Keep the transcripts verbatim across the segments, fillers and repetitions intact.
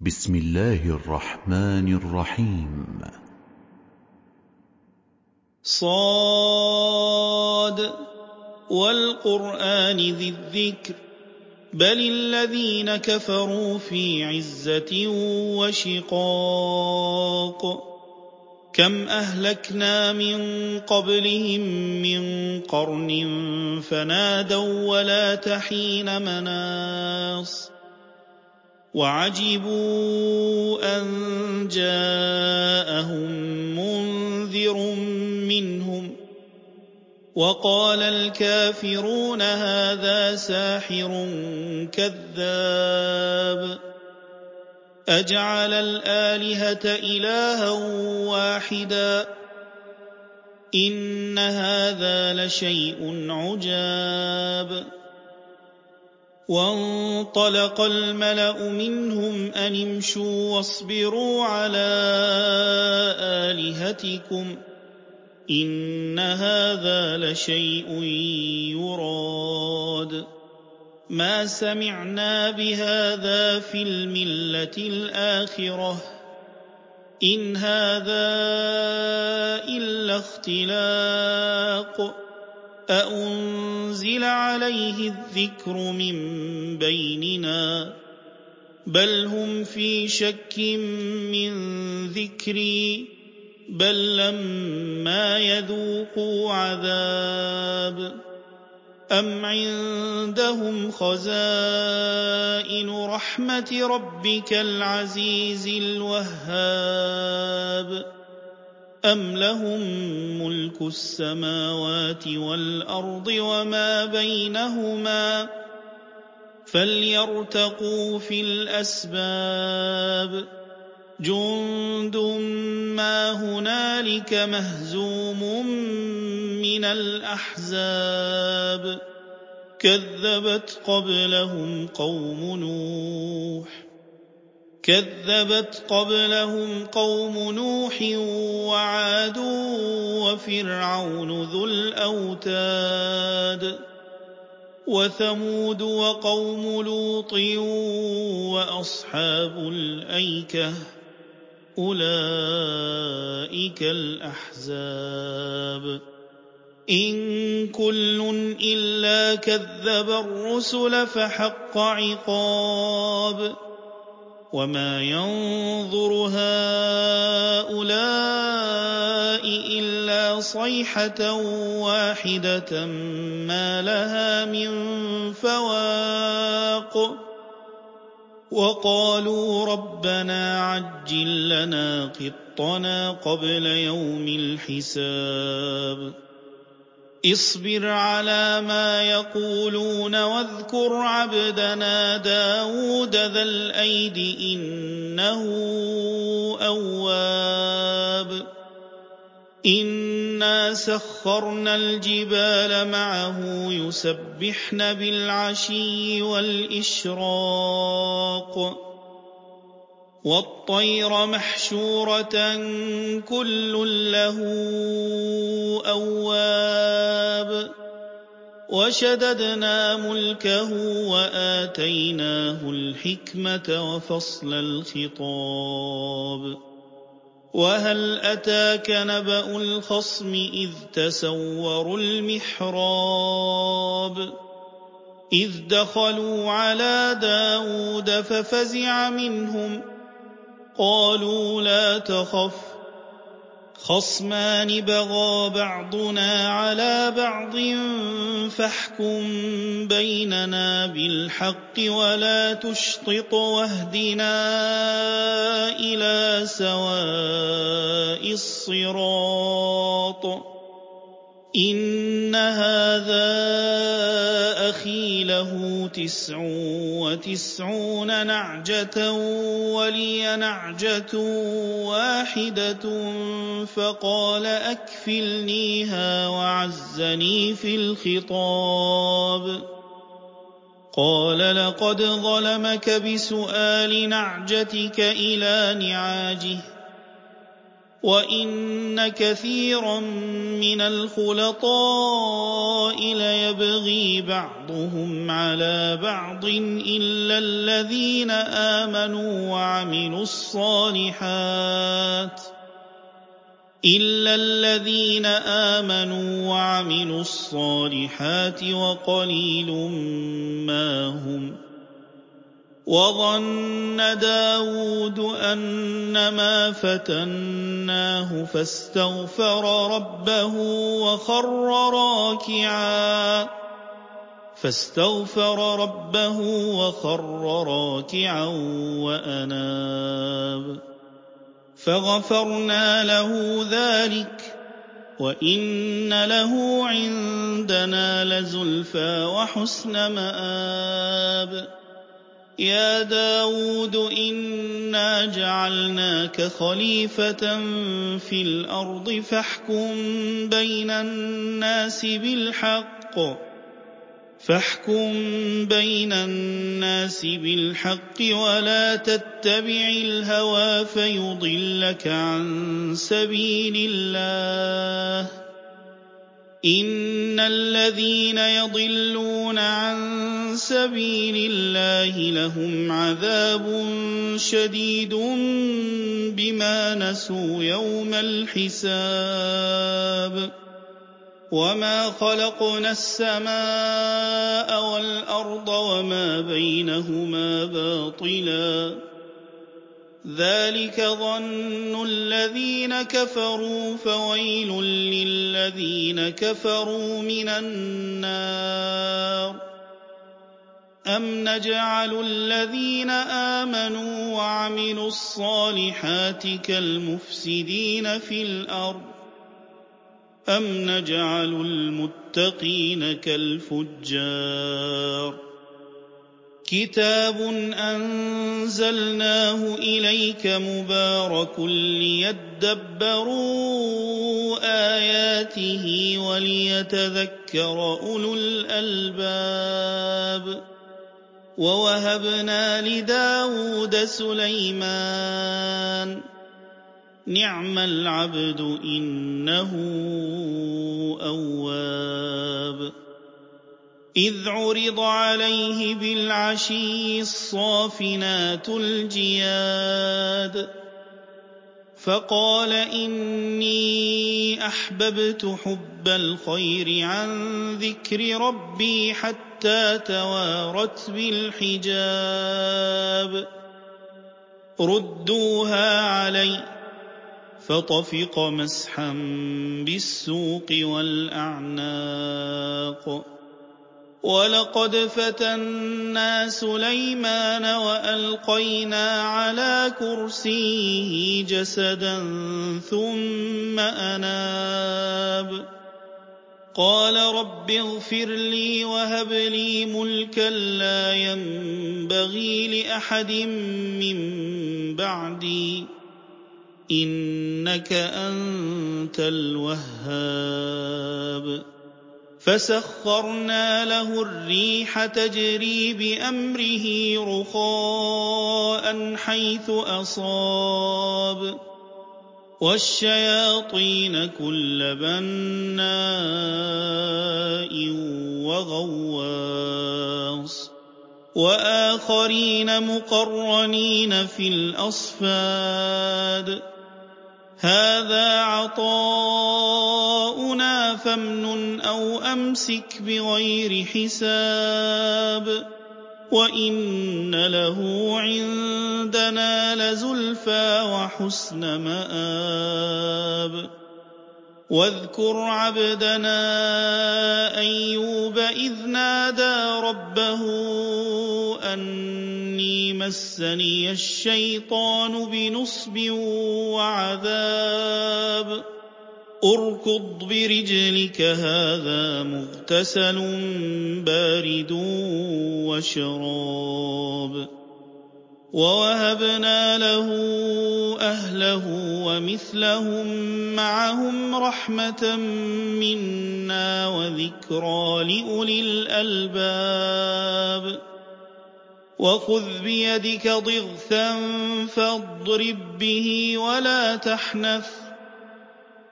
بسم الله الرحمن الرحيم. صاد والقرآن ذي الذكر بل الذين كفروا في عزة وشقاق كم أهلكنا من قبلهم من قرن فنادوا ولا تحين مناص وعجبوا أن جاءهم منذر منهم وقال الكافرون هذا ساحر كذاب أجعل الآلهة إلها واحدا إن هذا لشيء عجاب وانطلق الملأ منهم أن امشوا واصبروا على آلهتكم إن هذا لشيء يراد ما سمعنا بهذا في الملة الآخرة إن هذا إلا اختلاق أأنزل عليه الذكر من بيننا بل هم في شك من ذكري بل لما يذوقوا عذاب أم عندهم خزائن رحمة ربك العزيز الوهاب أم لهم ملك السماوات والأرض وما بينهما فليرتقوا في الأسباب جند ما هنالك مهزوم من الأحزاب كذبت قبلهم قوم نوح كذبت قبلهم قوم نوح وعاد وفرعون ذو الأوتاد وثمود وقوم لوط وأصحاب الأيكة أولئك الأحزاب إن كل إلا كذب الرسل فحق عقاب وما ينظر هؤلاء إلا صيحة واحدة ما لها من فواق وقالوا ربنا عجل لنا قطنا قبل يوم الحساب اصبر على ما يقولون واذكر عبدنا داود ذا الأيد إنه أواب إنا سخرنا الجبال معه يسبحن بالعشي والإشراق والطير محشورة كل له أواب وشددنا ملكه وآتيناه الحكمة وفصل الخطاب وهل أتاك نبأ الخصم إذ تسوروا المحراب إذ دخلوا على داود ففزع منهم قالوا لا تخف خصمان بغى بعضنا على بعض فاحكم بيننا بالحق ولا تشطط واهدنا إلى سواء الصراط إن هذا أخي له تسع وتسعون نعجة ولي نعجة واحدة فقال أكفلنيها وعزني في الخطاب قال لقد ظلمك بسؤال نعجتك إلى نعاجه وَإِنَّ كَثِيرًا مِنَ الْخُلَطَاءِ لَيَبْغِي بَعْضُهُمْ عَلَى بَعْضٍ إِلَّا الَّذِينَ آمَنُوا وَعَمِلُوا الصَّالِحَاتِ إِلَّا الَّذِينَ آمَنُوا وَعَمِلُوا الصَّالِحَاتِ وَقَلِيلٌ مَّا هُمْ وَظَنَّ دَاوُودُ أَنَّمَا فَتَنَّاهُ فَاسْتَغْفَرَ رَبَّهُ وَخَرَّ رَاكِعًا فَاسْتَغْفَرَ رَبَّهُ وَخَرَّ رَاكِعًا وَأَنَابَ فَغَفَرْنَا لَهُ ذَلِكَ وَإِنَّ لَهُ عِندَنَا لَزُلْفَىٰ وَحُسْنَ مَآبٍ يَا دَاوُودُ إِنَّا جَعَلْنَاكَ خَلِيفَةً فِي الْأَرْضِ فَاحْكُم بَيْنَ النَّاسِ بِالْحَقِّ فاحكم بين الناس بالحق ولا تتبع الهوى فيضلك عن سبيل الله إن الذين يضلون عن سبيل الله لهم عذاب شديد بما نسوا يوم الحساب وما خلقنا السماء والأرض وما بينهما باطلا ذلك ظن الذين كفروا فويل للذين كفروا من النار أم نجعل الذين آمنوا وعملوا الصالحات كالمفسدين في الأرض أم نجعل المتقين كالفجار كتاب أنزلناه إليك مبارك ليدبروا آياته وليتذكر أولو الألباب ووهبنا لداود سليمان نعم العبد إنه أواب إذ عرض عليه بالعشي الصافنات الجياد فقال إني أحببت حب الخير عن ذكر ربي حتى توارت بالحجاب ردوها علي فطفق مسحا بالسوق والأعناق ولقد فتنا سليمان وألقينا على كرسيه جسدا ثم أناب قال رب اغفر لي وهب لي ملكا لا ينبغي لأحد من بعدي إنك أنت الوهاب فسخرنا له الريح تجري بأمره رخاء حيث أصاب والشياطين كل بناء وغواص وآخرين مقرنين في الأصفاد هذا عطاؤنا فامنن أو أمسك بغير حساب وإن له عندنا لزلفى وحسن مآب واذكر عبدنا أيوب إذ نادى ربه أني مسني الشيطان بنصب وعذاب اركض برجلك هذا مغتسل بارد وشراب ووهبنا له أهله ومثلهم معهم رحمة منا وذكرى لأولي الألباب وخذ بيدك ضغثا فاضرب به ولا تحنث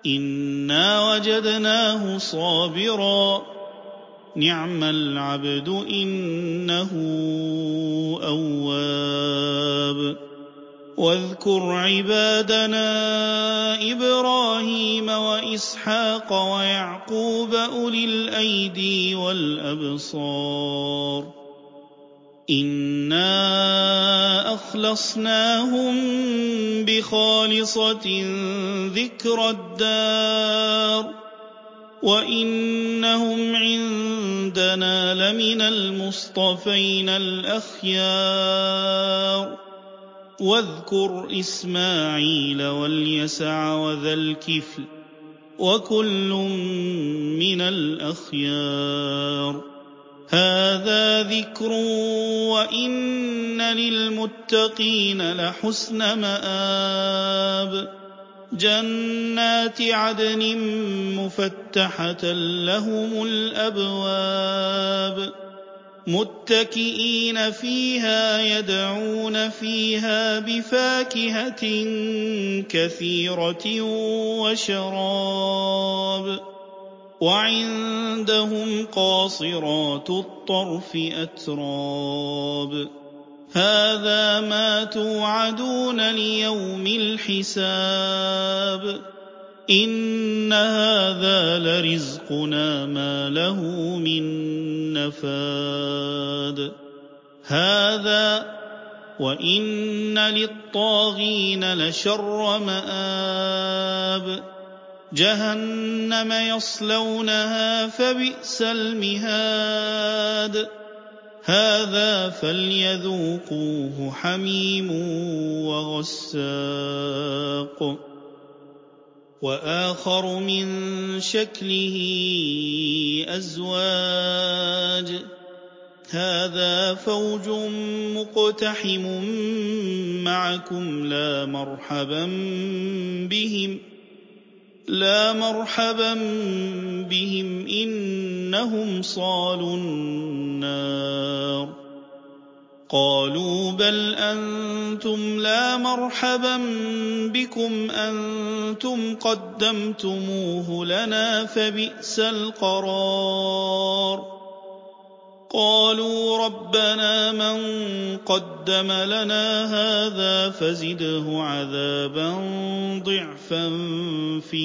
إِنَّا وَجَدْنَاهُ صَابِرًا نِعْمَ الْعَبْدُ إِنَّهُ أَوَّابٌ وَاذْكُرْ عِبَادَنَا إِبْرَاهِيمَ وَإِسْحَاقَ وَيَعْقُوبَ أُولِي الْأَيْدِي وَالْأَبْصَارِ إِنَّا أَخْلَصْنَاهُم بِخَالِصَةٍ ذِكْرَى الدَّارِ وَإِنَّهُمْ عِندَنَا لَمِنَ الْمُصْطَفَيْنَ الْأَخْيَارِ وَاذْكُرْ إِسْمَاعِيلَ وَالْيَسَعَ وَذَا الْكِفْلِ وَكُلٌّ مِّنَ الْأَخْيَارِ هَٰذَا ذِكْرٌ وَإِنَّ لِلْمُتَّقِينَ لَحُسْنَ مَآبٍ جَنَّاتِ عَدْنٍ مُّفَتَّحَةً لَّهُمُ الْأَبْوَابُ مُتَّكِئِينَ فِيهَا يَدْعُونَ فِيهَا بِفَاكِهَةٍ كَثِيرَةٍ وَشَرَابٍ وَعِندَهُمْ قَاصِرَاتُ الطَّرْفِ أَتْرَابٌ هَٰذَا مَا تُوعَدُونَ لِيَوْمِ الْحِسَابِ إِنَّ هَٰذَا لَرِزْقُنَا مَا لَهُ مِن نَّفَادٍ هَٰذَا وَإِنَّ لِلطَّاغِينَ لَشَرَّ مَآبٍ جَهَنَّمَ يَصْلَوْنَهَا فَبِئْسَ الْمِهَادُ هَٰذَا فَلْيَذُوقُوهُ حَمِيمٌ وَغَسَّاقٌ وَآخَرُ مِن شَكْلِهِ أَزْوَاجٌ هَٰذَا فَوْجٌ مُّقْتَحِمٌ مَّعَكُمْ لَا مَرْحَبًا بِهِمْ لا مرحبا بهم إنهم صالوا النار قالوا بل أنتم لا مرحبا بكم أنتم قدمتموه لنا فبئس القرار قالوا ربنا من قدم لنا هذا فزده عذابا ضعفا في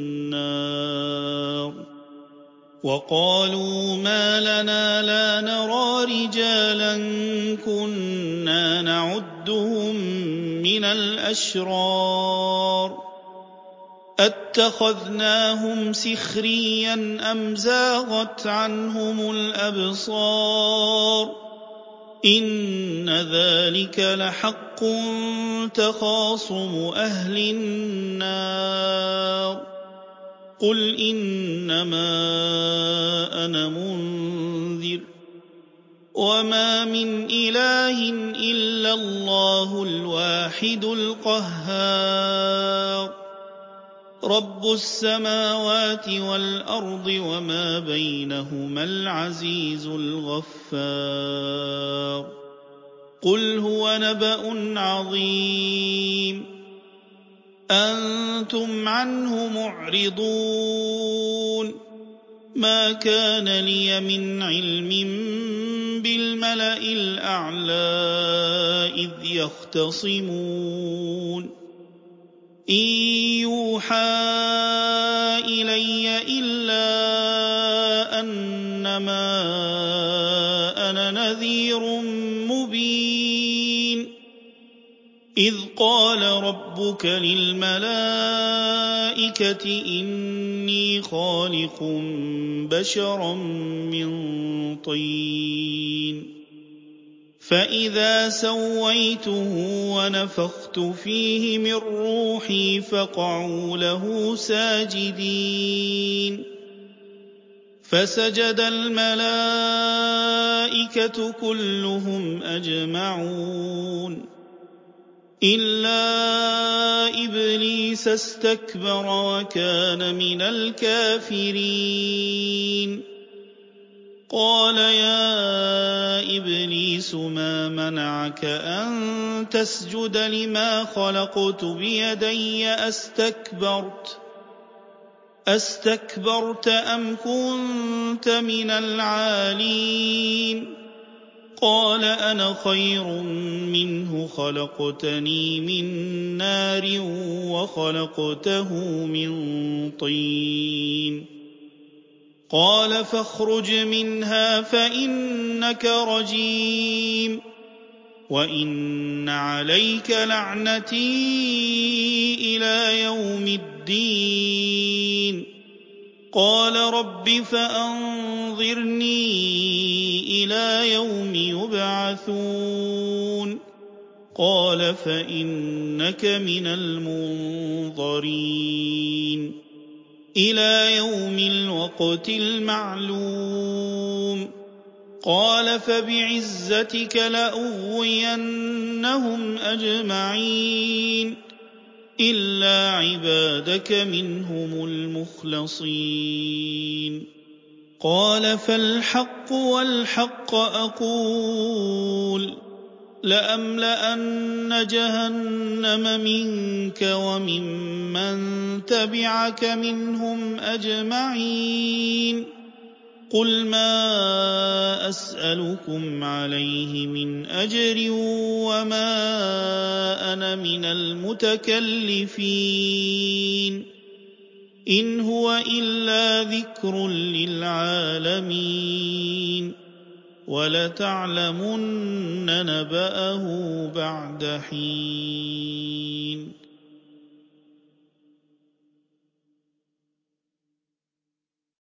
النار وقالوا ما لنا لا نرى رجالا كنا نعدهم من الأشرار أَتَّخَذْنَاهُمْ سِخْرِيًّا أَمْ زَاغَتْ عَنْهُمُ الْأَبْصَارُ إِنَّ ذَلِكَ لَحَقٌّ تَخَاصُمُ أَهْلِ النَّارِ قُلْ إِنَّمَا أَنَا مُنذِرٌ وَمَا مِنْ إِلَٰهٍ إِلَّا اللَّهُ الْوَاحِدُ الْقَهَّارُ رَبُّ السَّمَاوَاتِ وَالْأَرْضِ وَمَا بَيْنَهُمَا الْعَزِيزُ الْغَفَّارُ قُلْ هُوَ نَبَأٌ عَظِيمٌ أَنتُمْ عَنْهُ مُعْرِضُونَ مَا كَانَ لِيَ مِنْ عِلْمٍ بِالْمَلَإِ الْأَعْلَىٰ إِذْ يَخْتَصِمُونَ إِن يُوحَىٰ إِلَيَّ إِلَّا أَنَّمَا أَنَا نَذِيرٌ مُّبِينٌ إِذْ قَالَ رَبُّكَ لِلْمَلَائِكَةِ إِنِّي خَالِقٌ بَشَرًا مِّن طِينٍ فَإِذَا سَوَّيْتُهُ وَنَفَخْتُ فِيهِ مِن رُّوحِي فَقَعُوا لَهُ سَاجِدِينَ فَسَجَدَ الْمَلَائِكَةُ كُلُّهُمْ أَجْمَعُونَ إِلَّا إِبْلِيسَ اسْتَكْبَرَ وَكَانَ مِنَ الْكَافِرِينَ قَالَ يَا إِبْلِيسُ مَا مَنَعَكَ أَن تَسْجُدَ لِمَا خَلَقْتُ بِيَدَيَّ أَسْتَكْبَرْتَ أَسْتَكْبَرْتَ أَمْ كُنتَ مِنَ الْعَالِينَ قَالَ أَنَا خَيْرٌ مِّنْهُ خَلَقْتَنِي مِن نَّارٍ وَخَلَقْتَهُ مِن طِينٍ قَالَ فَاخْرُجْ مِنْهَا فَإِنَّكَ رَجِيمٌ وَإِنَّ عَلَيْكَ لَعْنَتِي إِلَىٰ يَوْمِ الدِّينِ قَالَ رَبِّ فَأَنظِرْنِي إِلَىٰ يَوْمِ يُبْعَثُونَ قَالَ فَإِنَّكَ مِنَ الْمُنظَرِينَ إِلَىٰ يَوْمِ الْوَقْتِ الْمَعْلُومِ قَالَ فَبِعِزَّتِكَ لَأُغْوِيَنَّهُمْ أَجْمَعِينَ إِلَّا عِبَادَكَ مِنْهُمُ الْمُخْلَصِينَ قَالَ فَالْحَقُّ وَالْحَقَّ أَقُولُ لَأَمْلَأَنَّ جَهَنَّمَ مِنكَ وَمِمَّن تَبِعَكَ مِنْهُمْ أَجْمَعِينَ قُلْ مَا أَسْأَلُكُمْ عَلَيْهِ مِنْ أَجْرٍ وَمَا أَنَا مِنَ الْمُتَكَلِّفِينَ إِنْ هُوَ إِلَّا ذِكْرٌ لِّلْعَالَمِينَ وَلَتَعْلَمُنَّ نَبَأَهُ بَعْدَ حِينٍ